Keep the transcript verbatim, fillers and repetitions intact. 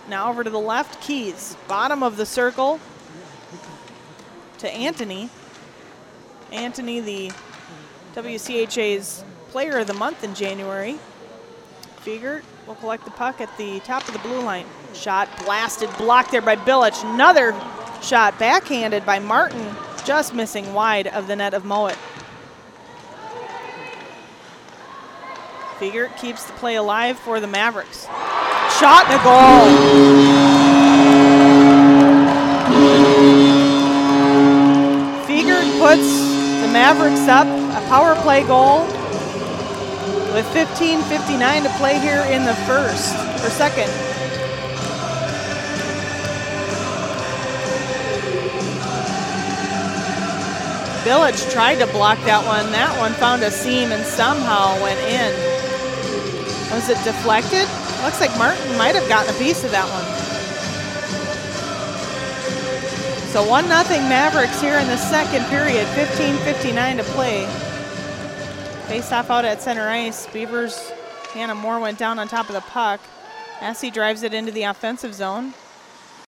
Now over to the left, Keys. Bottom of the circle to Anthony. Anthony, the W C H A's Player of the Month in January. Fiegert will collect the puck at the top of the blue line. Shot blasted, blocked there by Bilic. Another shot backhanded by Martin, just missing wide of the net of Mowat. Fiegert keeps the play alive for the Mavericks. Shot and a goal. Fiegert puts the Mavericks up, a power play goal with fifteen fifty-nine to play here in the first, or second. Bilic tried to block that one. That one found a seam and somehow went in. Was it deflected? Looks like Martin might have gotten a piece of that one. So one nothing Mavericks here in the second period, fifteen fifty-nine to play. Face off out at center ice. Beavers, Hannah Moore went down on top of the puck. Massey drives it into the offensive zone.